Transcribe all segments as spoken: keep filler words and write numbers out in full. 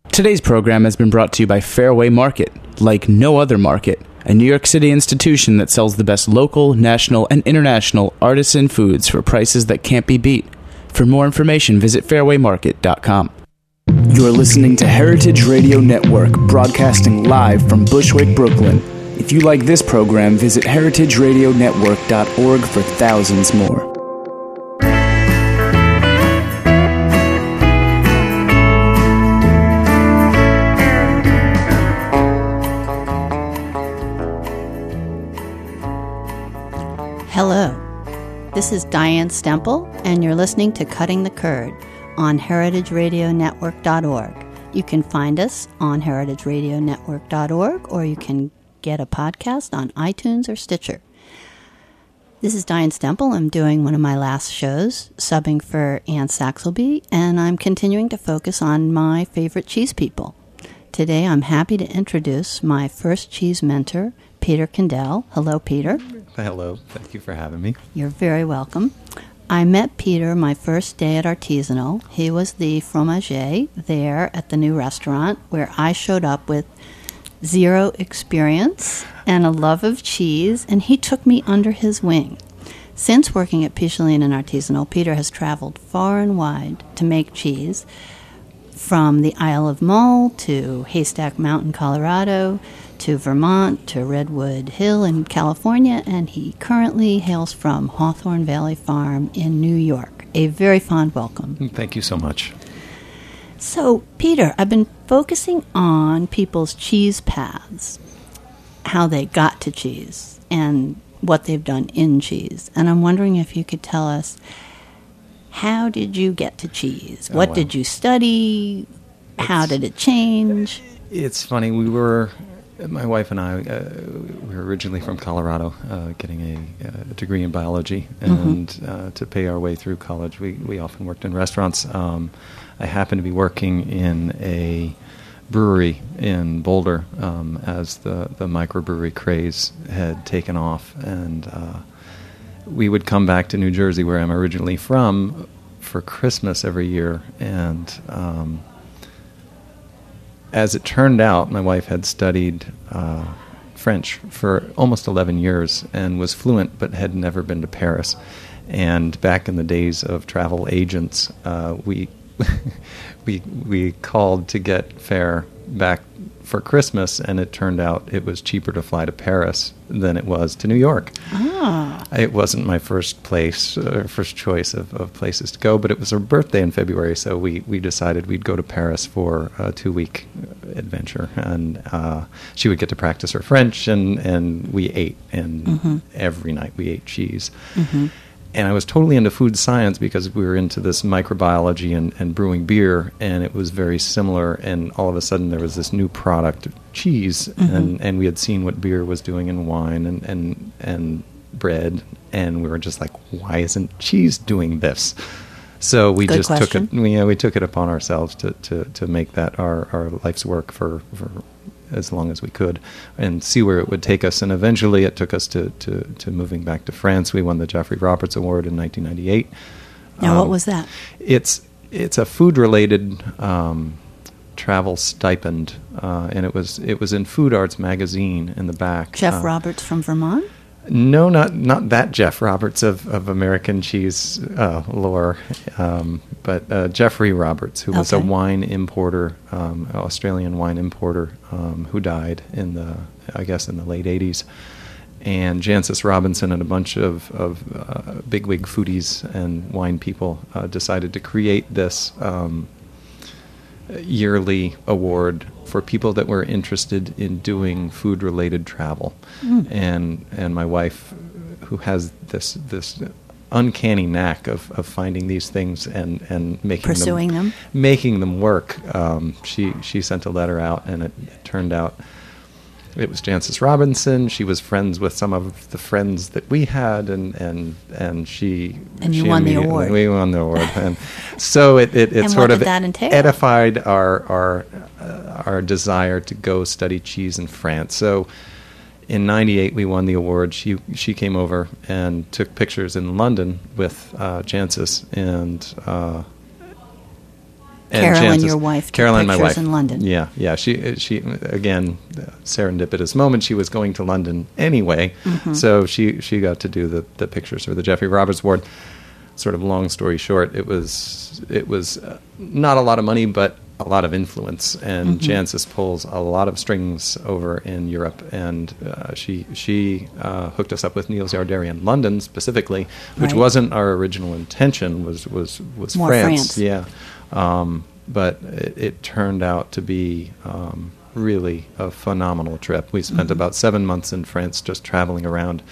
Today's program has been brought to you by Fairway Market, like no other market, a New York City institution that sells the best local, national, and international artisan foods for prices that can't be beat. For more information, visit fairway market dot com. You're listening to Heritage Radio Network, broadcasting live from Bushwick, Brooklyn. If you like this program, visit heritage radio network dot org for thousands more. Hello, this is Diane Stemple, and you're listening to Cutting the Curd on heritage radio network dot org. You can find us on heritage radio network dot org, or you can get a podcast on iTunes or Stitcher. This is Diane Stemple. I'm doing one of my last shows, subbing for Ann Saxelby, and I'm continuing to focus on my favorite cheese people. Today, I'm happy to introduce my first cheese mentor, Peter Kendall. Hello, Peter. Hello. Thank you for having me. You're very welcome. I met Peter my first day at Artisanal. He was the fromager there at the new restaurant where I showed up with zero experience and a love of cheese, and he took me under his wing. Since working at Picheline and Artisanal, Peter has traveled far and wide to make cheese, from the Isle of Mull to Haystack Mountain, Colorado, to Vermont, to Redwood Hill in California, and he currently hails from Hawthorne Valley Farm in New York. A very fond welcome. Thank you so much. So, Peter, I've been focusing on people's cheese paths, how they got to cheese, and what they've done in cheese. And I'm wondering if you could tell us, how did you get to cheese? Oh, what wow. did you study? How It's, did it change? It's funny. We were, my wife and I, uh, we were originally from Colorado, uh, getting a, a degree in biology. And Mm-hmm. uh, to pay our way through college, we, we often worked in restaurants. Um, I happened to be working in a brewery in Boulder um, as the, the microbrewery craze had taken off. And uh, we would come back to New Jersey, where I'm originally from, for Christmas every year. And um, as it turned out, my wife had studied uh, French for almost eleven years and was fluent, but had never been to Paris. And back in the days of travel agents, uh, we we we called to get fare back for Christmas, and it turned out it was cheaper to fly to Paris than it was to New York. Ah. It wasn't my first place, or first choice of, of places to go, but it was her birthday in February, so we, we decided we'd go to Paris for a two-week adventure, and uh, she would get to practice her French, and, and we ate, and Mm-hmm. every night we ate cheese. Mm-hmm. And I was totally into food science because we were into this microbiology and, and brewing beer, and it was very similar. And all of a sudden, there was this new product, cheese, Mm-hmm. and, and we had seen what beer was doing in wine and, and and bread, and we were just like, why isn't cheese doing this? So we Good just question. took it. We, uh, we took it upon ourselves to, to, to make that our, our life's work for, for as long as we could, and see where it would take us. And eventually it took us to, to, to moving back to France. We won the Geoffrey Roberts Award in nineteen ninety-eight. Now, Um, what was that? It's it's a food-related um, travel stipend, uh, and it was it was in Food Arts magazine in the back. Jeff Uh, Roberts from Vermont? No, not not that Jeff Roberts of, of American cheese uh, lore, um, but uh, Geoffrey Roberts, who was a Okay. wine importer, um, Australian wine importer, um, who died in the, I guess, in the late eighties. And Jancis Robinson and a bunch of, of uh, bigwig foodies and wine people uh, decided to create this um, yearly award for people that were interested in doing food-related travel. Mm. And and my wife, who has this this uncanny knack of, of finding these things and, and making Pursuing them, them. making them work. Um, she she sent a letter out, and it, it turned out it was Jancis Robinson. She was friends with some of the friends that we had, and and, and she And you she won the immediately- award. We won the award, and so it it, it And sort what of did that entail? edified our our uh, our desire to go study cheese in France. So in ninety-eight we won the award. She she came over and took pictures in London with uh, Jancis, and uh, and Carolyn, chances, your wife, took Caroline, my pictures wife, in London. Yeah, yeah. She, she again, serendipitous moment. She was going to London anyway, Mm-hmm. so she, she got to do the, the pictures for the Jeffrey Roberts Award. Sort of long story short, it was it was uh, not a lot of money, but a lot of influence. And Mm-hmm. Jancis pulls a lot of strings over in Europe, and uh, she she uh, hooked us up with Niels Yarderi in London specifically, which Right. wasn't our original intention. Was was was More France, France. yeah. Um, but it, it turned out to be um, really a phenomenal trip. We spent Mm-hmm. about seven months in France just traveling around.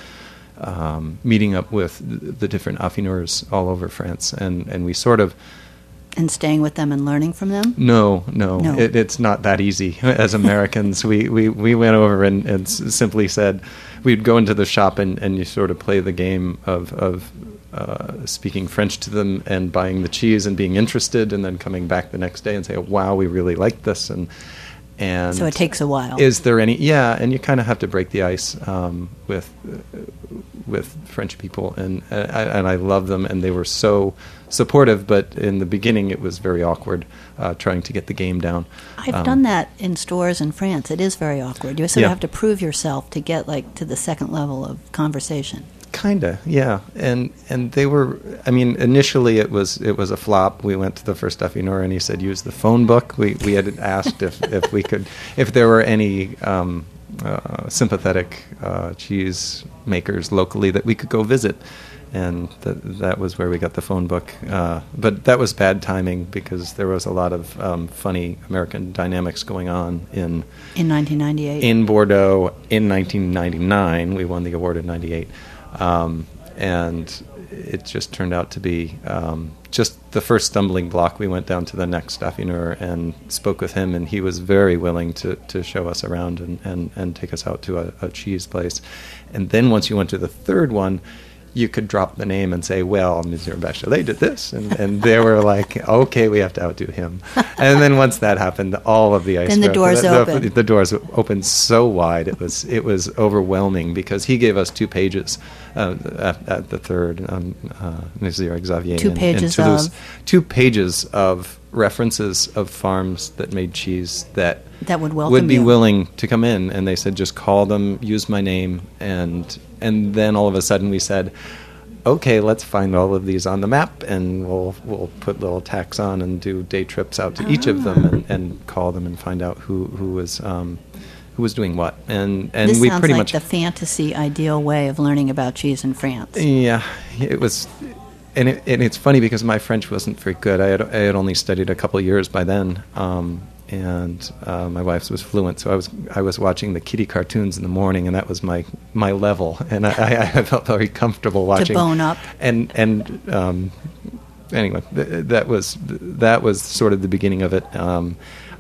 Um, meeting up with the different affineurs all over France, and, and we sort of And staying with them and learning from them? no no, No. It, it's not that easy. As Americans, we, we, we went over and, and s- simply said we'd go into the shop and, and you sort of play the game of of uh, speaking French to them and buying the cheese and being interested, and then coming back the next day and say, wow, we really like this. And and So it takes a while. Is there any? Yeah, and you kind of have to break the ice um, with uh, with French people, and uh, I, and I love them, and they were so supportive. But in the beginning, it was very awkward uh, trying to get the game down. I've Um, done that in stores in France. It is very awkward. You sort Yeah. of have to prove yourself to get like to the second level of conversation. Kinda, yeah, and and they were. I mean, initially it was it was a flop. We went to the first affineur, and he said use the phone book. We we had asked if, if we could if there were any um, uh, sympathetic uh, cheese makers locally that we could go visit, and th- that was where we got the phone book. Uh, but that was bad timing because there was a lot of um, funny American dynamics going on in In nineteen ninety-eight. in Bordeaux in nineteen ninety-nine. We won the award in ninety-eight. Um, and it just turned out to be um, just the first stumbling block. We went down to the next affineur and spoke with him, and he was very willing to, to show us around and, and, and take us out to a, a cheese place. And then once you went to the third one, you could drop the name and say, well, Monsieur Bachelet did this. And, and they were like, okay, we have to outdo him. And then once that happened, all of the ice Then the broke. doors the, opened. The, the doors opened so wide. It was it was overwhelming because he gave us two pages uh, at, at the third, um, uh, Monsieur Xavier Two in, in pages Toulouse. of? Two pages of references of farms that made cheese that That would welcome would be you. willing to come in, and they said just call them, use my name, and and then all of a sudden we said, okay, let's find all of these on the map, and we'll we'll put little tacks on and do day trips out to each of them and, and call them and find out who who was um, who was doing what, and and This we sounds pretty like much the fantasy ideal way of learning about cheese in France. yeah, it was. And, it, and it's funny because my French wasn't very good. I had I had only studied a couple years by then, um, and uh, my wife's was fluent. So I was I was watching the Kitty cartoons in the morning, and that was my, my level. And I, I felt very comfortable watching. To bone up. And and um, anyway, th- that was that was sort of the beginning of it. Um,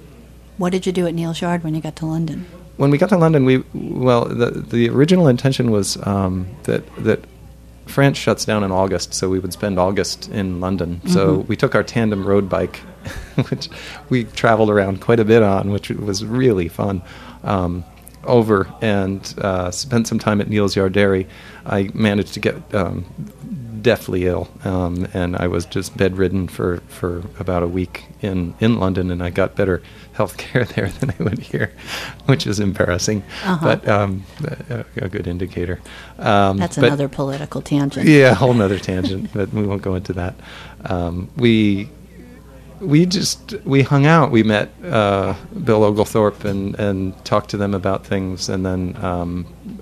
What did you do at Neal's Yard when you got to London? when we got to London, we well the the original intention was um, that that. France shuts down in August, so we would spend August in London. So Mm-hmm. we took our tandem road bike, which we traveled around quite a bit on, which was really fun, um, over and uh, spent some time at Niels Yarderi. I managed to get um, deathly ill, um, and I was just bedridden for, for about a week in, in London, and I got better health care there than I would here, which is embarrassing, Uh-huh. but um, a, a good indicator. Um, That's but- another political tangent. yeah, a whole nother tangent, but we won't go into that. Um, we we just we hung out. We met uh, Bill Oglethorpe and, and talked to them about things, and then um,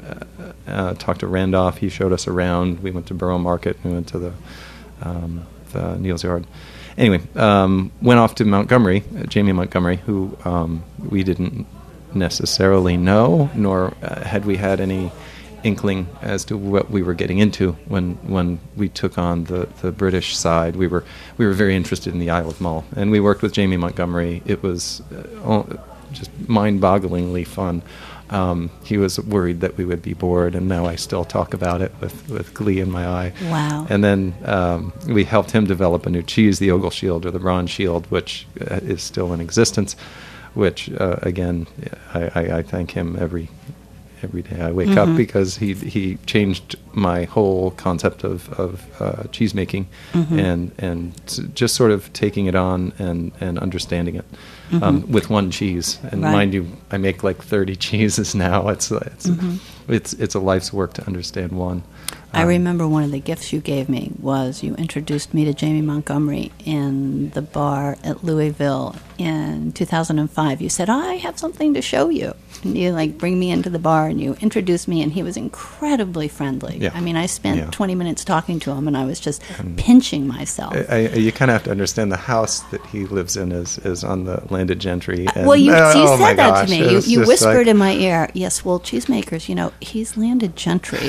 uh, uh, talked to Randolph. He showed us around. We went to Borough Market. We went to the, um, the Neal's Yard. Anyway, um, went off to Montgomery, uh, Jamie Montgomery, who um, we didn't necessarily know, nor uh, had we had any inkling as to what we were getting into when when we took on the, the British side. We were we were very interested in the Isle of Mull, and we worked with Jamie Montgomery. It was uh, just mind-bogglingly fun. Um, he was worried that we would be bored, and now I still talk about it with, with glee in my eye. Wow. And then um, we helped him develop a new cheese, the Ogle Shield or the Braun Shield, which uh, is still in existence, which, uh, again, I, I, I thank him every every day I wake Mm-hmm. up, because he he changed my whole concept of of uh, cheese making, Mm-hmm. and and s- just sort of taking it on and and understanding it um, with one cheese. And Right. mind you, I make like thirty cheeses now. It's it's Mm-hmm. it's it's a life's work to understand one. I Um, remember one of the gifts you gave me was you introduced me to Jamie Montgomery in the bar at Louisville in two thousand five. You said, I have something to show you. And you like bring me into the bar and you introduced me, and he was incredibly friendly. Yeah. I mean, I spent Yeah. twenty minutes talking to him, and I was just pinching myself. I, I, you kind of have to understand the house that he lives in is, is on the landed gentry. And, well, you, you oh my said that gosh, to me. You, it's you just whispered like- in my ear, yes, well, cheesemakers, you know, he's landed gentry.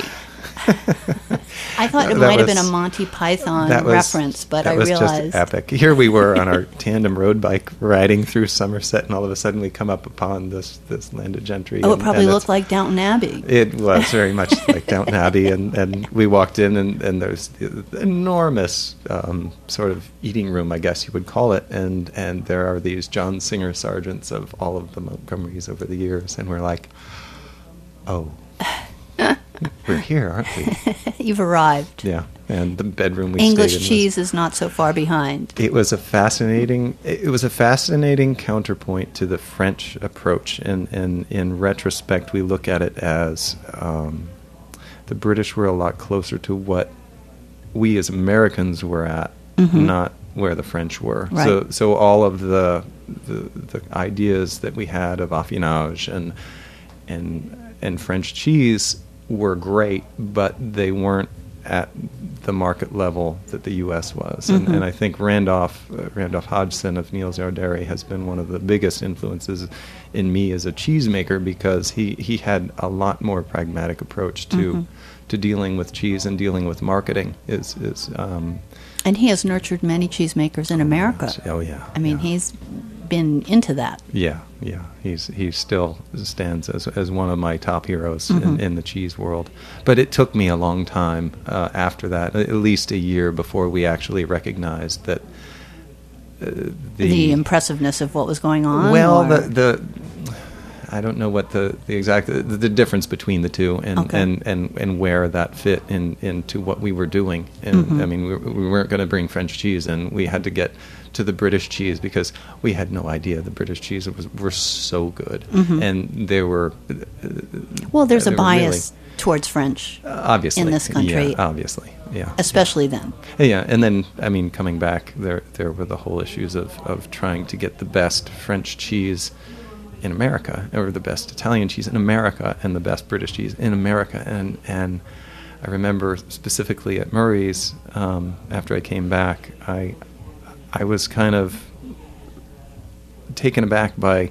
I thought it That might have been a was- Monty Python that was- reference, but that I was realized... just epic. Here we were on our tandem road bike riding through Somerset, and all of a sudden we come up upon this, this landed gentry. Oh, it and- probably and looked it's- like Downton Abbey. It was very much like Downton Abbey, and, and we walked in, and, and there's the enormous um, sort of eating room, I guess you would call it, and, and there are these John Singer sergeants of all of the Montgomerys over the years, and we're like, oh, we're here, aren't we? You've arrived. Yeah, and the bedroom we English stayed in was- cheese is not so far behind. It was a fascinating. It was a fascinating counterpoint to the French approach, and, and in retrospect, we look at it as um, the British were a lot closer to what we as Americans were at, Mhm. not where the French were. Right. So, so all of the, the the ideas that we had of affinage and and and French cheese were great, but they weren't at the market level that the U S was. And, Mhm. and I think Randolph uh, Randolph Hodgson of Niels Yarderi has been one of the biggest influences in me as a cheesemaker, because he, he had a lot more pragmatic approach to Mhm. to dealing with cheese and dealing with marketing. Is is um, And he has nurtured many cheesemakers in America. oh yeah. I mean, yeah. he's been into that. Yeah, yeah. He's he still stands as as one of my top heroes Mhm. in, in the cheese world. But it took me a long time uh, after that, at least a year, before we actually recognized that uh, the, The, impressiveness of what was going on. well, or- the the I don't know what the, the exact the, the difference between the two, and, Okay. and, and, and where that fit in into what we were doing. And Mhm. I mean, we, we weren't going to bring French cheese, and we had to get to the British cheese because we had no idea the British cheese was were so good, Mhm. and they were. Uh, well, there's they a were bias towards French, really, uh, obviously in this country. Yeah, obviously, yeah. especially then. Yeah, and then I mean, coming back, there there were the whole issues of, of trying to get the best French cheese in America, or the best Italian cheese in America, and the best British cheese in America, and and I remember specifically at Murray's, um, after I came back, I I was kind of taken aback by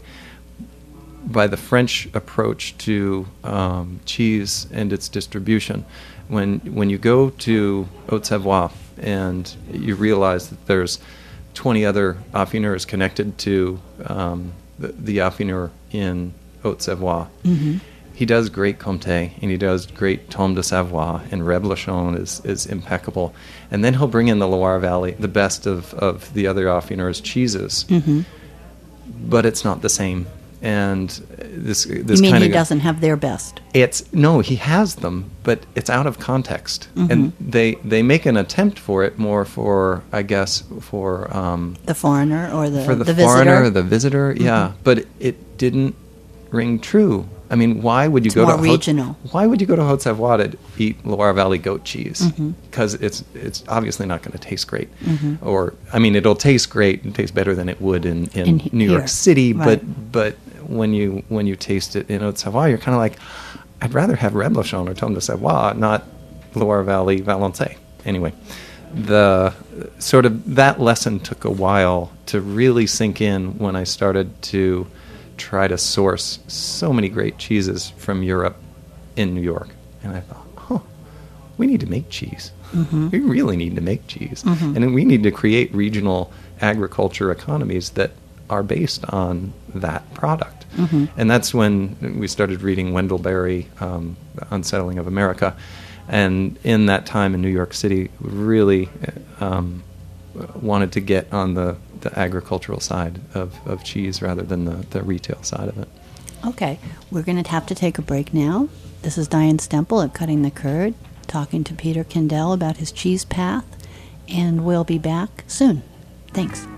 by the French approach to um, cheese and its distribution. When when you go to Haute-Savoie and you realize that there's twenty other affineurs connected to um, the, the affineur in Haute-Savoie, Mhm. he does great Comté, and he does great Tome de Savoie, and Reblochon is, is impeccable. And then he'll bring in the Loire Valley, the best of, of the other affineurs' cheeses, Mhm. but it's not the same. And this You this mean kind he of doesn't have their best? it's no, he has them, but it's out of context, Mhm. and they they make an attempt for it more for I guess for um, The foreigner or the for the, the foreigner, visitor? the visitor, yeah. But it, it didn't ring true. I mean, why would you It's go more to regional. Haute, why would you go to Haute-Savoie to eat Loire Valley goat cheese? Mhm. Because it's it's obviously not going to taste great, Mhm. or I mean, it'll taste great and taste better than it would in, in, In he- New here. York City. Right. But but when you when you taste it in Haute-Savoie, you're kind of like, I'd rather have Reblochon or Tome de Savoie, not Loire Valley Valençay. Anyway, the sort of that lesson took a while to really sink in when I started to try to source so many great cheeses from Europe in New York. And I thought, huh, we need to make cheese. Mhm. We really need to make cheese. Mhm. And we need to create regional agriculture economies that are based on that product. Mhm. And that's when we started reading Wendell Berry, um, The Unsettling of America. And in that time in New York City, really um, wanted to get on the, the agricultural side of, of cheese rather than the, the retail side of it. Okay, we're going to have to take a break now. This is Diane Stemple at Cutting the Curd, talking to Peter Kindell about his cheese path, and we'll be back soon. Thanks.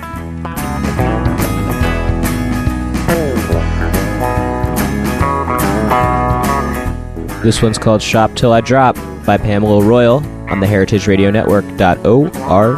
This one's called Shop Till I Drop by Pamela Royal on the heritage radio network dot org.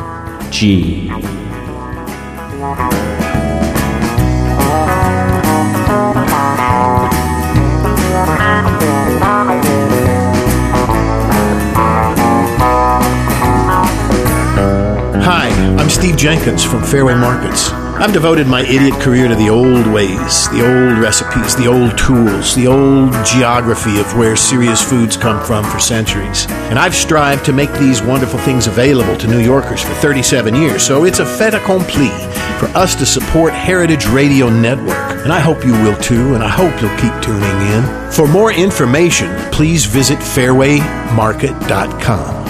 Hi, I'm Steve Jenkins from Fairway Markets. I've devoted my idiot career to the old ways, the old recipes, the old tools, the old geography of where serious foods come from for centuries. And I've strived to make these wonderful things available to New Yorkers for thirty-seven years, so it's a fait accompli for us to support Heritage Radio Network. And I hope you will too, and I hope you'll keep tuning in. For more information, please visit fairway market dot com.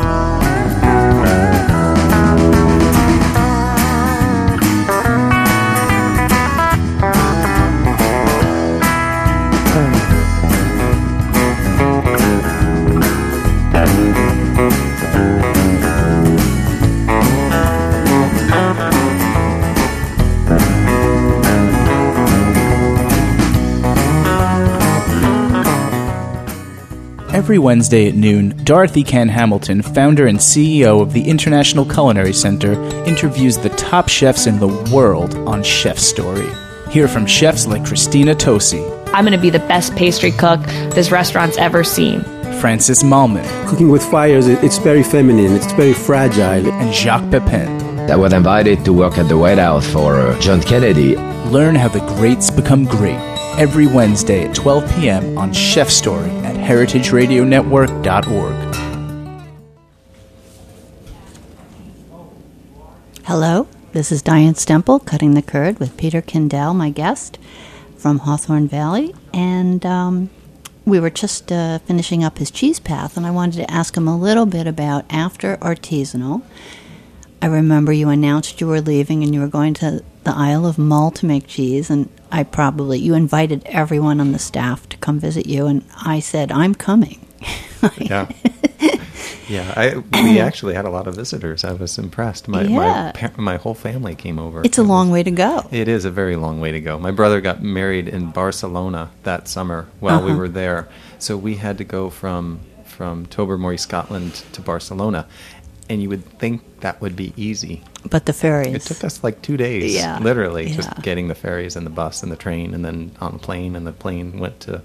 Every Wednesday at noon, Dorothy Ken Hamilton, founder and C E O of the International Culinary Center, interviews the top chefs in the world on Chef Story. Hear from chefs like Christina Tosi. I'm going to be the best pastry cook this restaurant's ever seen. Francis Malman. Cooking with fires, it's very feminine, it's very fragile. And Jacques Pepin. I was invited to work at the White House for uh, John Kennedy. Learn how the greats become great. Every Wednesday at twelve p.m. on Chef Story at heritage radio network dot org. Hello, this is Diane Stemple, Cutting the Curd with Peter Kindell, my guest from Hawthorne Valley. And um, we were just uh, finishing up his cheese path, and I wanted to ask him a little bit about after artisanal. I remember you announced you were leaving and you were going to the Isle of Mull to make cheese, and I probably, you invited everyone on the staff to come visit you, and I said, I'm coming. Yeah. Yeah, I, we actually had a lot of visitors. I was impressed. My Yeah. my, my whole family came over. It's a It long was- way to go. It is a very long way to go. My brother got married in Barcelona that summer while we Uh-huh. were there, so we had to go from from Tobermory, Scotland, to Barcelona, and you would think that would be easy. But the ferries. It took us like two days, Yeah, literally, yeah. just getting the ferries and the bus and the train, and then on a plane, and the plane went to.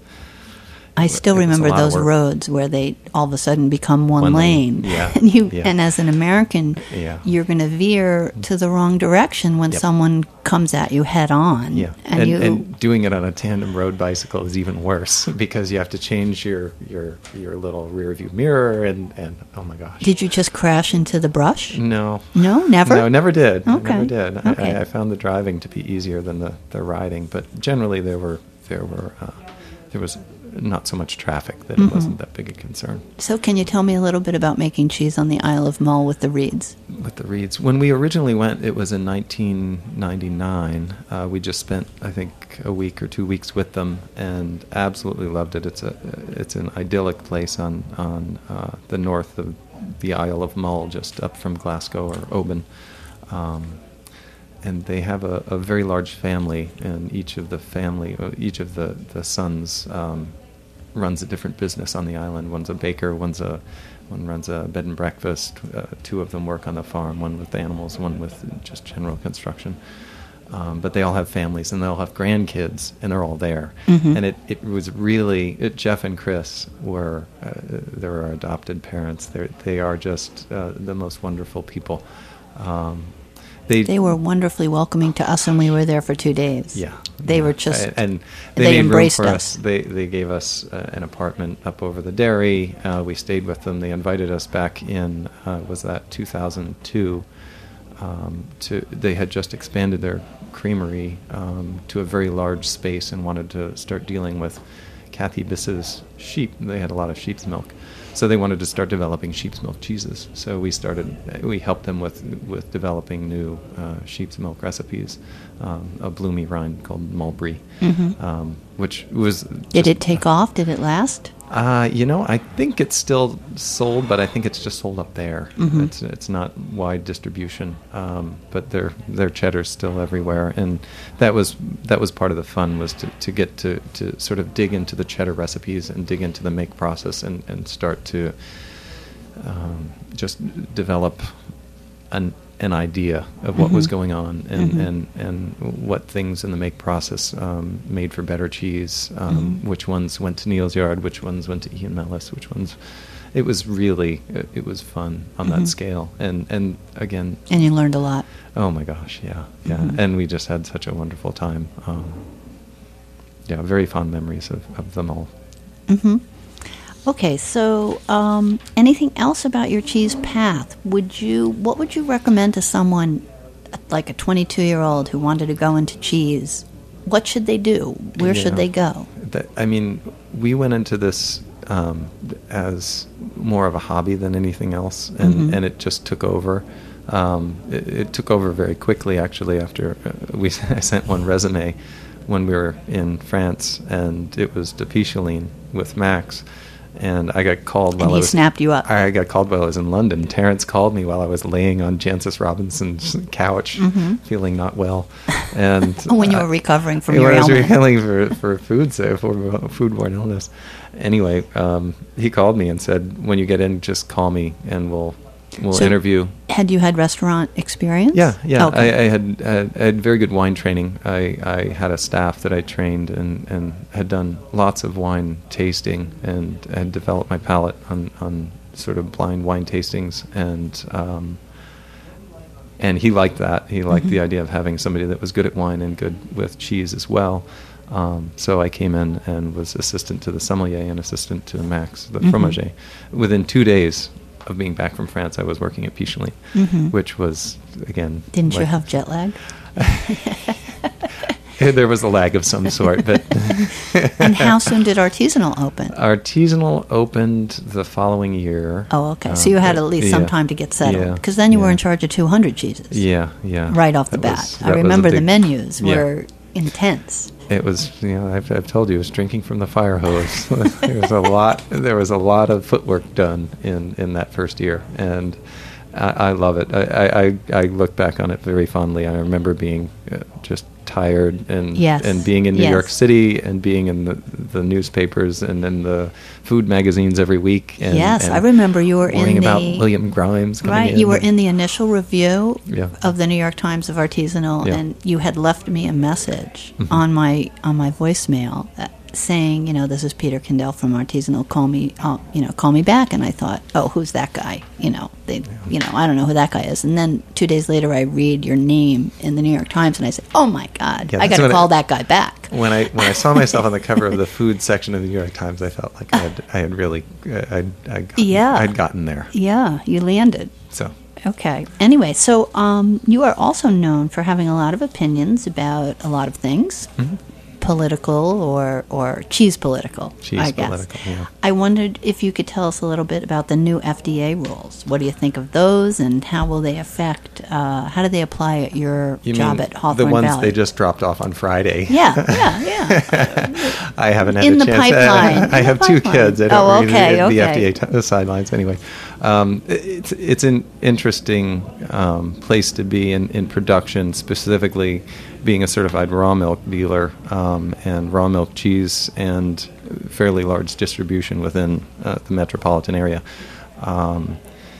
I still it was a remember lot of those work. roads where they all of a sudden become one, One lane. lane, yeah, and you yeah. and as an American, Yeah. you're going to veer to the wrong direction when Yep. someone comes at you head on. Yeah, And, and, you and doing it on a tandem road bicycle is even worse because you have to change your your, your little rear view mirror and, and oh my gosh. did you just crash into the brush? No. No, never? No, never did. Okay. Never did. Okay. I, I found the driving to be easier than the, the riding, but generally there were there were uh, there was not so much traffic that Mm-hmm. it wasn't that big a concern. So can you tell me a little bit about making cheese on the Isle of Mull with the reeds? With the reeds, when we originally went, it was in nineteen ninety-nine. Uh, we just spent, I think, a week or two weeks with them, and absolutely loved it. It's a it's an idyllic place on on uh, the north of the Isle of Mull, just up from Glasgow or Oban. Um, and they have a, a very large family, and each of the family, uh, each of the the sons um, runs a different business on the island. One's a baker, one's a one runs a bed and breakfast. Uh, two of them work on the farm, one with animals, one with just general construction. Um, but they all have families, and they all have grandkids, and they're all there. Mhm. And it, it was really it, Jeff and Chris were uh, they were our adopted parents. They they are just uh, the most wonderful people. Um, they They were wonderfully welcoming to us when we were there for two days. yeah, They yeah. were just, and, and they they, made embraced room for us. us. They they gave us uh, an apartment up over the dairy. Uh, we stayed with them. They invited us back in. Uh, was that two thousand two? Um, to they had just expanded their creamery um, to a very large space and wanted to start dealing with Kathy Biss's sheep. They had a lot of sheep's milk. So they wanted to start developing sheep's milk cheeses. So we started, we helped them with with developing new uh, sheep's milk recipes, um, a bloomy rind called mulberry, Mm-hmm. um, which was... Did just, it take off? Did it last? Uh, you know, I think it's still sold, but I think it's just sold up there. Mm-hmm. It's it's not wide distribution, um, but their their cheddar's still everywhere, and that was that was part of the fun, was to, to get to, to sort of dig into the cheddar recipes and dig into the make process and, and start to um, just develop an an idea of what Mm-hmm. was going on and, Mm-hmm. and, and what things in the make process um, made for better cheese, um, Mm-hmm. which ones went to Neil's Yard, which ones went to Ian Mellis, which ones... It was really, it, it was fun on Mm-hmm. that scale. And, and again... And you learned a lot. Oh my gosh, yeah, yeah. Mhm. And we just had such a wonderful time. Um, yeah, very fond memories of, of them all. Mm-hmm. Okay, so um, anything else about your cheese path? Would you, what would you recommend to someone like a twenty-two-year-old who wanted to go into cheese? What should they do? Where should Yeah. they go? That, I mean, we went into this um, as more of a hobby than anything else, and, Mhm. and it just took over. Um, it, it took over very quickly, actually, after uh, we I sent one resume when we were in France, and it was de Picheline with Max. And I got called while And he I was... snapped you up. I got called while I was in London. Terrence called me while I was laying on Jancis Robinson's couch, Mhm. feeling not well. And When you were uh, recovering from when your I was ailment. recovering for, for food, so for foodborne illness. Anyway, um, he called me and said, when you get in, just call me and we'll we'll So- interview. Had you had restaurant experience? Yeah, yeah. Okay. I, I had uh, I had very good wine training. I, I had a staff that I trained and, and had done lots of wine tasting and had developed my palate on, on sort of blind wine tastings, and um, and he liked that. He liked Mhm. the idea of having somebody that was good at wine and good with cheese as well. Um, so I came in and was assistant to the sommelier and assistant to Max, the Mhm. fromager. Within two days of being back from France, I was working at Picheline, Mhm. which was, again... Didn't you like- have jet lag? There was a lag of some sort, but... And how soon did Artisanal open? Artisanal opened the following year. Oh, okay. Um, So you had but- at least some yeah. time to get settled. Yeah, Because then you were yeah. in charge of two hundred cheeses. Yeah, yeah. Right off the That bat. was- I that was a remember the big- menus yeah. were intense. It was, you know, I've, I've told you, it was drinking from the fire hose. There was a lot. There was a lot of footwork done in, in that first year, and I, I love it. I, I, I look back on it very fondly. I remember being uh, just tired and Yes, and being in New yes. York City and being in the the newspapers and in the food magazines every week. And, Yes, and I remember you were worrying in about the- William Grimes. Coming Right, in you were and- in the initial review Yeah. of the New York Times of Artisanal, Yeah. and you had left me a message Mhm. on my on my voicemail uh, saying, you know, this is Peter Kendall from Artisanal. Call me, uh, you know, call me back. And I thought, oh, who's that guy? You know, they, you know, I don't know who that guy is. And then two days later, I read your name in the New York Times, and I said, oh my God, Yeah, I got that's to when call I- that guy back. When I when I saw myself on the cover of the food section of the New York Times, I felt like I had I had really uh, I'd I'd gotten, Yeah. I'd gotten there. Yeah, you landed. So Okay. Anyway, so um, you are also known for having a lot of opinions about a lot of things, Mhm. political or or cheese political. Cheese I guess. political, yeah. I wondered if you could tell us a little bit about the new F D A rules. What do you think of those, and how will they affect? Uh, how do they apply at your you job mean at Hawthorne the ones Valley? they just dropped off on Friday? Yeah, yeah, yeah. I haven't had In a the chance. pipeline, in I the have two pipeline. kids. I don't Oh, read okay, the, the okay. F D A t- sidelines anyway. Um, it's it's an interesting um, place to be in, in production, specifically being a certified raw milk dealer um, and raw milk cheese and fairly large distribution within uh, the metropolitan area. Um,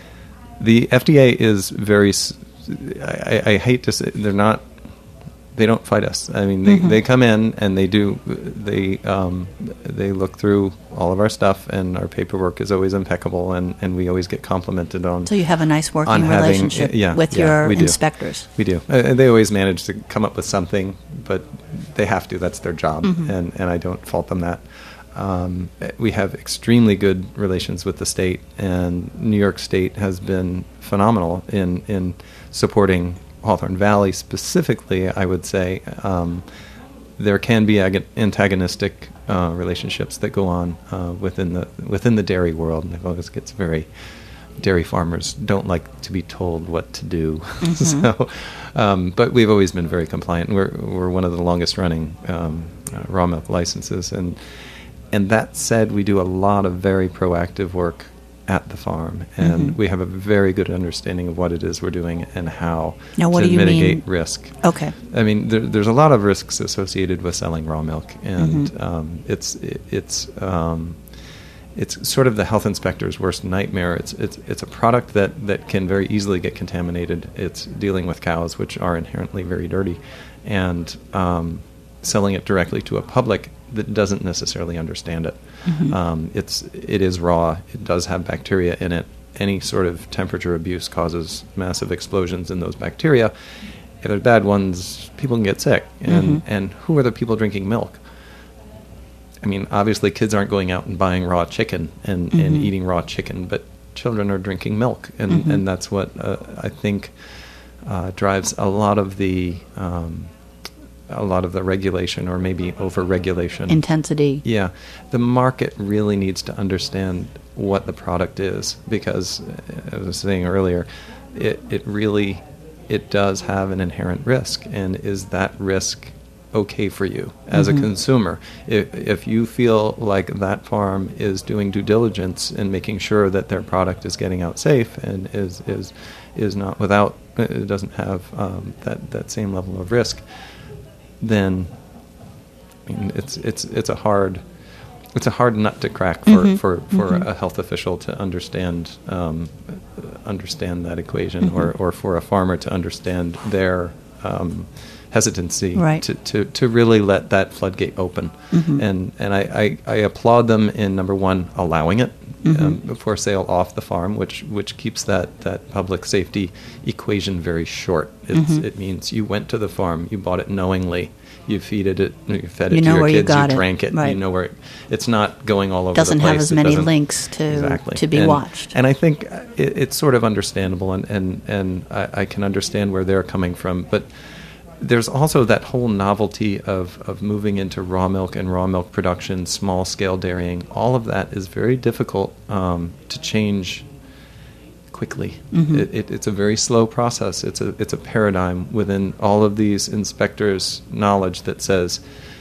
the F D A is very. s- I, I- I hate to say they're not. They don't fight us. I mean, they, Mhm. they come in and they do. They um, they look through all of our stuff, and our paperwork is always impeccable, and, and we always get complimented on. So you have a nice working on having- relationship yeah, with yeah, your we do. inspectors. We do. Uh, they always manage to come up with something, but they have to. That's their job, Mhm. and, and I don't fault them that. Um, we have extremely good relations with the state, and New York State has been phenomenal in, in supporting Hawthorne Valley specifically. I would say um, there can be ag- antagonistic uh, relationships that go on uh, within the within the dairy world, and it always gets very. Dairy farmers don't like to be told what to do, mm-hmm. so. Um, but we've always been very compliant. We're we're one of the longest running um, uh, raw milk licenses, and and that said, we do a lot of very proactive work at the farm, and mm-hmm. we have a very good understanding of what it is we're doing and how now, what to do you mitigate mean? risk. Okay. I mean, there, there's a lot of risks associated with selling raw milk, and mm-hmm. um, it's it, it's. Um, It's sort of the health inspector's worst nightmare. It's it's it's a product that, that can very easily get contaminated. It's dealing with cows, which are inherently very dirty, and um, selling it directly to a public that doesn't necessarily understand it. Mm-hmm. Um, it's it is raw. It does have bacteria in it. Any sort of temperature abuse causes massive explosions in those bacteria. If they're bad ones, people can get sick. And mm-hmm. and who are the people drinking milk? I mean, obviously, kids aren't going out and buying raw chicken and, mm-hmm. and eating raw chicken, but children are drinking milk, and, mm-hmm. and that's what uh, I think uh, drives a lot of the um, a lot of the regulation, or maybe over-regulation. Intensity. Yeah, the market really needs to understand what the product is, because, as I was saying earlier, it it really it does have an inherent risk, and is that risk okay for you as mm-hmm. a consumer? If, if you feel like that farm is doing due diligence and making sure that their product is getting out safe and is is is not without, it doesn't have um, that that same level of risk, then I mean, it's it's it's a hard it's a hard nut to crack for mm-hmm. for, for mm-hmm. a health official to understand um, understand that equation, mm-hmm. or or for a farmer to understand their um, hesitancy right. to, to, to really let that floodgate open. Mm-hmm. And and I, I, I applaud them in, number one, allowing it mm-hmm. um, for sale off the farm, which which keeps that, that public safety equation very short. It's, mm-hmm. It means you went to the farm, you bought it knowingly, you feeded it, you fed it you to your kids, you, you it. drank it, right. you know where it, it's not going all over doesn't the place. Have as it many links to exactly. to be and, watched. And I think it, it's sort of understandable, and, and, and I, I can understand where they're coming from, but there's also that whole novelty of, of moving into raw milk and raw milk production, small-scale dairying. All of that is very difficult um, to change quickly. Mm-hmm. It, it, it's a very slow process. It's a it's a paradigm within all of these inspectors' knowledge that says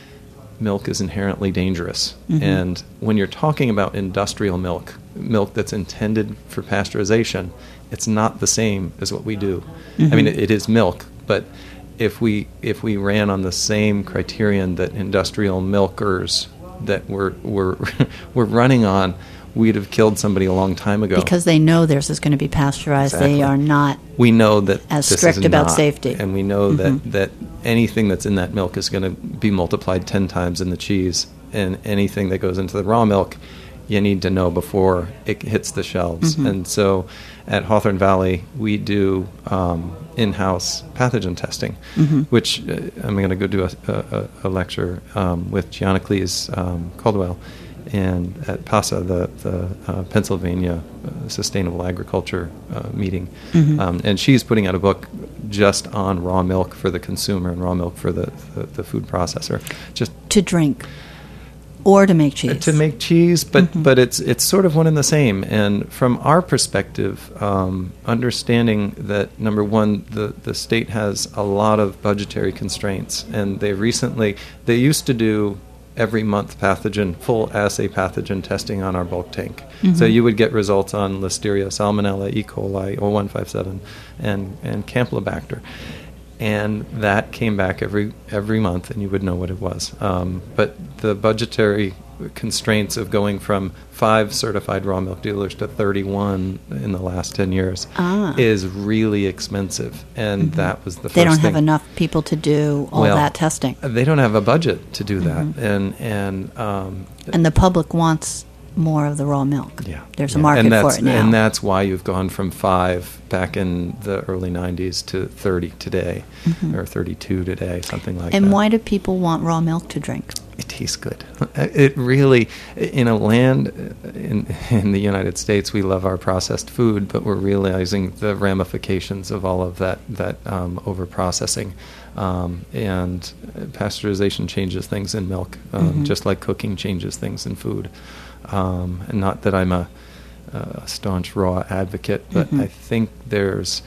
milk is inherently dangerous. Mm-hmm. And when you're talking about industrial milk, milk that's intended for pasteurization, it's not the same as what we do. Mm-hmm. I mean, it, it is milk, but if we if we ran on the same criterion that industrial milkers that we're we're we're running on, we'd have killed somebody a long time ago. Because they know theirs is going to be pasteurized. Exactly. They are not we know that as this strict is about not, safety. And we know mm-hmm. that, that anything that's in that milk is going to be multiplied ten times in the cheese. And anything that goes into the raw milk, you need to know before it hits the shelves. Mm-hmm. And so at Hawthorne Valley, we do um, in-house pathogen testing, mm-hmm. which uh, I'm going to go do a, a, a lecture um, with Gianacles um, Caldwell and at PASA, the, the uh, Pennsylvania uh, Sustainable Agriculture uh, meeting. Mm-hmm. Um, and she's putting out a book just on raw milk for the consumer and raw milk for the, the, the food processor. Just to drink. Or to make cheese. To make cheese, but mm-hmm. but it's it's sort of one and the same. And from our perspective, um, understanding that, number one, the, the state has a lot of budgetary constraints, and they recently, they used to do every month pathogen, full assay pathogen testing on our bulk tank. Mm-hmm. So you would get results on Listeria, Salmonella, E. coli, O one fifty-seven, and, and Campylobacter. And that came back every every month, and you would know what it was. Um, but the budgetary constraints of going from five certified raw milk dealers to thirty-one in the last ten years ah. is really expensive. And mm-hmm. that was the first thing. They don't thing. have enough people to do all well, that testing. They don't have a budget to do that. Mm-hmm. And and um, and the public wants more of the raw milk. Yeah. There's yeah. a market and that's, for it now. And that's why you've gone from five back in the early nineties to thirty today, mm-hmm. or thirty-two today, something like and that. And why do people want raw milk to drink? It tastes good. It really, in a land in, in the United States, we love our processed food, but we're realizing the ramifications of all of that, that um, over-processing Um, and pasteurization changes things in milk, um, Mm-hmm. just like cooking changes things in food. Um, and not that I'm a, a staunch raw advocate, but Mm-hmm. I think there's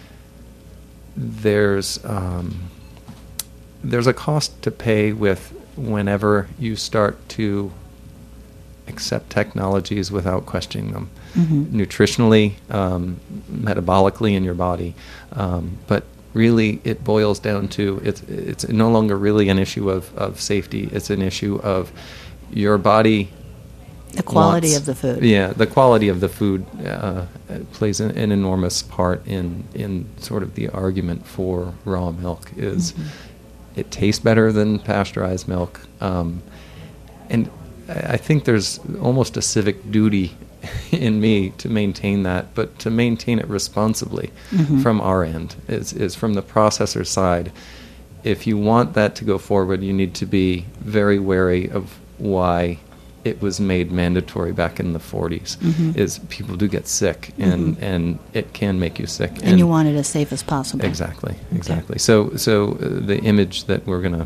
there's um, there's a cost to pay with whenever you start to accept technologies without questioning them, Mm-hmm. nutritionally, um, metabolically in your body, um, but really it boils down to it's it's no longer really an issue of, of safety. It's an issue of your body. The quality wants- of the food. Yeah, the quality of the food uh, plays an, an enormous part in in sort of the argument for raw milk. Is it tastes better than pasteurized milk, um, and I I think there's almost a civic duty in me to maintain that, but to maintain it responsibly from our end, is is from the processor side. If you want that to go forward, you need to be very wary of why it was made mandatory back in the forties. Is people do get sick, and and it can make you sick, And, you want it as safe as possible. exactly exactly. So so uh, the image that we're gonna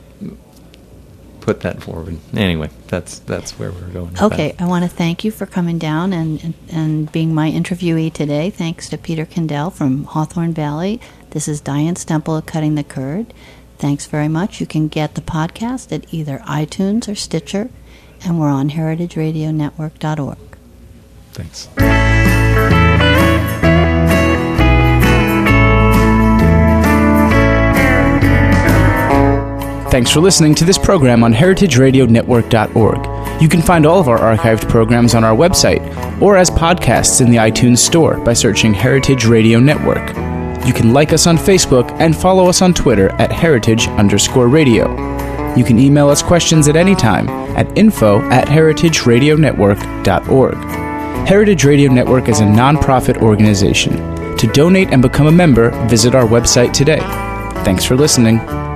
put that forward. Anyway, that's that's where we're going with Okay, that. I want to thank you for coming down and, and, and being my interviewee today. Thanks to Peter Kendall from Hawthorne Valley. This is Diane Stemple of Cutting the Curd. Thanks very much. You can get the podcast at either iTunes or Stitcher, and we're on heritage radio network dot org. Thanks. Thanks for listening to this program on heritage radio network dot org. You can find all of our archived programs on our website or as podcasts in the iTunes Store by searching Heritage Radio Network. You can like us on Facebook and follow us on Twitter at heritage underscore radio. You can email us questions at any time at info at heritage radio network dot org. Heritage Radio Network is a nonprofit organization. To donate and become a member, visit our website today. Thanks for listening.